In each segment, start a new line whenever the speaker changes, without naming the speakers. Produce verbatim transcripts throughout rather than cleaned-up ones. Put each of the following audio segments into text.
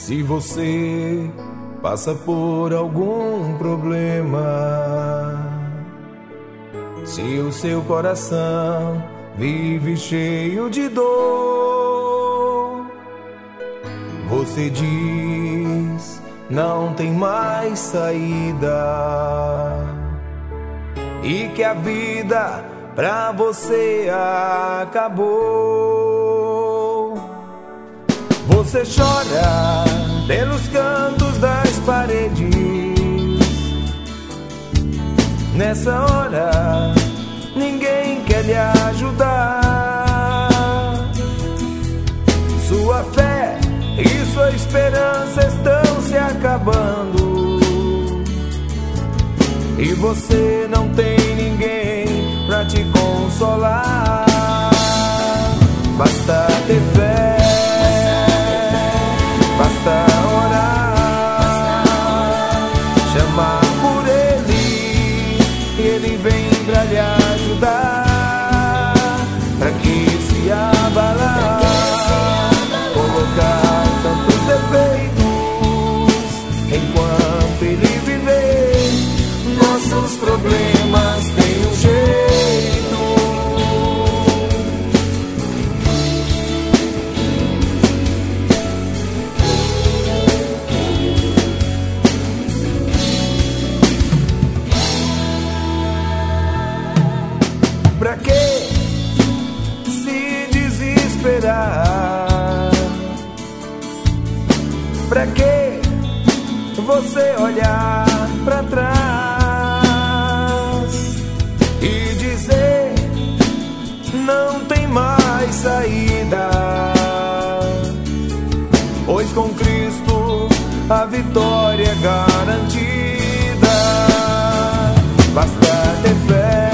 Se você passa por algum problema, se o seu coração vive cheio de dor, você diz, não tem mais saída, e que a vida pra você acabou. Você chora pelos cantos das paredes. Nessa hora ninguém quer lhe ajudar. Sua fé e sua esperança estão se acabando, e você não tem ninguém pra te consolar. Basta ter fé, basta orar, chamar por Ele, e Ele vem pra lhe ajudar. Pra que se abalar, colocar tantos defeitos, enquanto Ele viver, nossos problemas têm um jeito. Pra que se desesperar? Pra que você olhar pra trás e dizer, não tem mais saída? Pois com Cristo a vitória é garantida. Basta ter fé,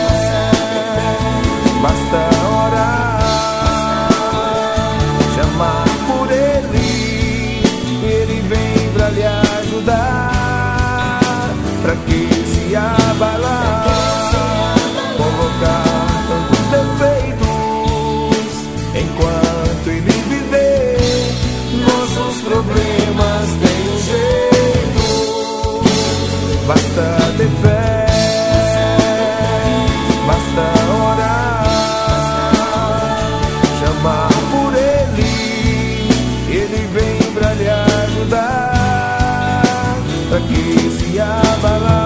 basta orar, chamar por Ele, Ele vem pra lhe ajudar. Pra que se abalar, colocar tantos defeitos, enquanto Ele viver, nossos problemas têm um jeito. Basta ter fé, basta chamar por Ele, Ele vem pra lhe ajudar. Pra que se abalar,